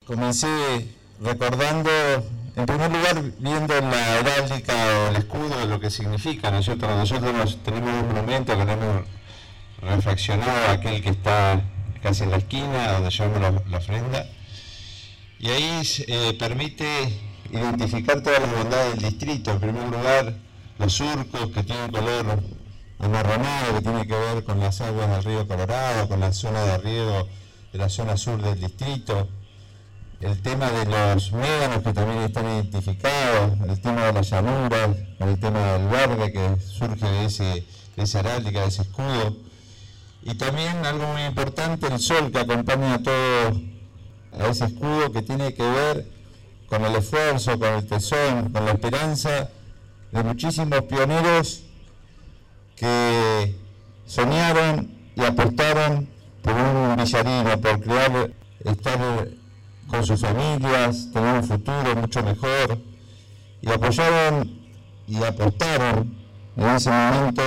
Comencé recordando, en primer lugar, viendo la heráldica o el escudo de lo que significa, ¿no es cierto? Nosotros tenemos un monumento que hemos refaccionado, aquel que está casi en la esquina, donde llevamos la ofrenda, y ahí permite identificar todas las bondades del distrito. En primer lugar, los surcos que tienen color amarronado, que tiene que ver con las aguas del río Colorado, con la zona de riego de la zona sur del distrito. El tema de los médanos que también están identificados, el tema de las llanuras, el tema del verde que surge de esa heráldica, de ese escudo. Y también algo muy importante, el sol que acompaña a ese escudo, que tiene que ver con el esfuerzo, con el tesón, con la esperanza de muchísimos pioneros que soñaron y apostaron por un Villarino, por estar con sus familias, tener un futuro mucho mejor, y apoyaron y apostaron en ese momento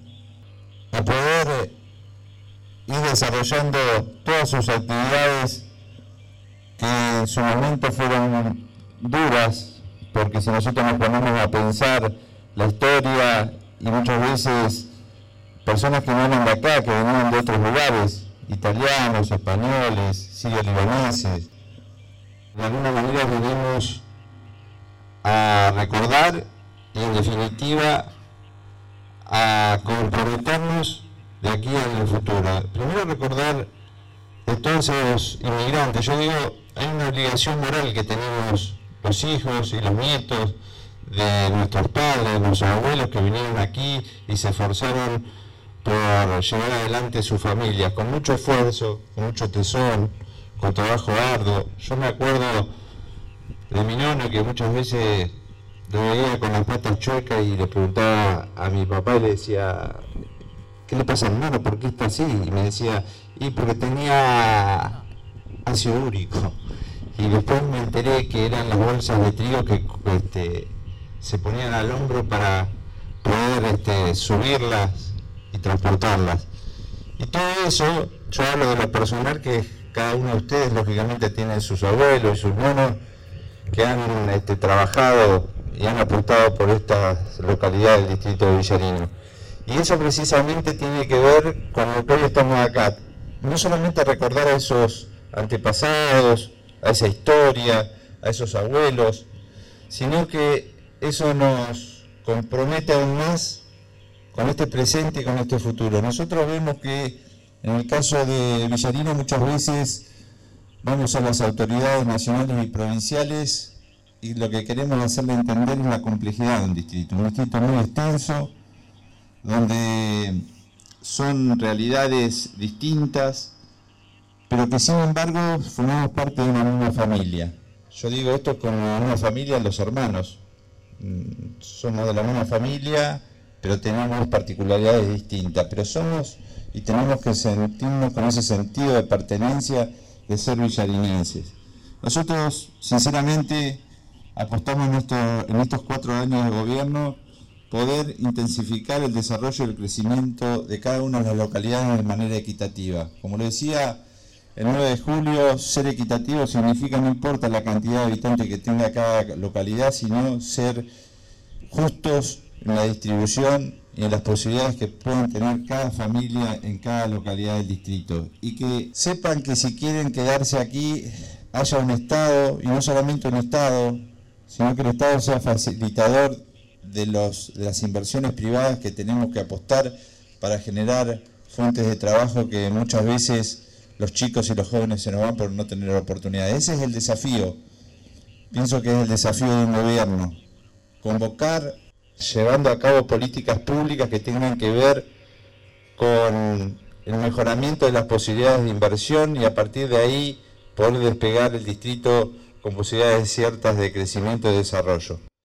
a poder ir desarrollando todas sus actividades que en su momento fueron duras, porque si nosotros nos ponemos a pensar la historia, y muchas veces personas que no eran de acá, que venían de otros lugares, italianos, españoles, sirio-libaneses, de alguna manera venimos a recordar y en definitiva a comprometernos de aquí en el futuro. Primero recordar de todos esos inmigrantes. Yo digo, hay una obligación moral que tenemos los hijos y los nietos de nuestros padres, de nuestros abuelos que vinieron aquí y se esforzaron por llevar adelante sus familias, con mucho esfuerzo, con mucho tesón, con trabajo arduo. Yo me acuerdo de mi nona, que muchas veces lo veía con las patas chuecas y le preguntaba a mi papá y le decía, ¿qué le pasa, hermano? ¿Por qué está así? Y me decía, porque tenía ácido úrico. Y después me enteré que eran las bolsas de trigo que se ponían al hombro para poder subirlas y transportarlas. Y todo eso, yo hablo de lo personal, que cada uno de ustedes lógicamente tiene sus abuelos y sus monos que han trabajado y han apostado por esta localidad del distrito de Villarino. Y eso precisamente tiene que ver con lo que hoy estamos acá. No solamente recordar a esos antepasados, a esa historia, a esos abuelos, sino que eso nos compromete aún más con este presente y con este futuro. Nosotros vemos que en el caso de Villarino muchas veces vamos a las autoridades nacionales y provinciales y lo que queremos hacerle entender es la complejidad de un distrito muy extenso, donde son realidades distintas, pero que sin embargo formamos parte de una misma familia. Yo digo esto como una familia, los hermanos. Somos de la misma familia, pero tenemos particularidades distintas, pero somos y tenemos que sentirnos con ese sentido de pertenencia de ser villarinenses. Nosotros, sinceramente, apostamos en estos 4 años de gobierno poder intensificar el desarrollo y el crecimiento de cada una de las localidades de manera equitativa. Como le decía, el 9 de julio, ser equitativo significa no importa la cantidad de habitantes que tenga cada localidad, sino ser justos en la distribución y en las posibilidades que puedan tener cada familia en cada localidad del distrito. Y que sepan que si quieren quedarse aquí, haya un Estado, y no solamente un Estado, sino que el Estado sea facilitador de las inversiones privadas que tenemos que apostar para generar fuentes de trabajo que muchas veces los chicos y los jóvenes se nos van por no tener oportunidades. Ese es el desafío. Pienso que es el desafío de un gobierno. Convocar, llevando a cabo políticas públicas que tengan que ver con el mejoramiento de las posibilidades de inversión y a partir de ahí poder despegar el distrito con posibilidades ciertas de crecimiento y desarrollo.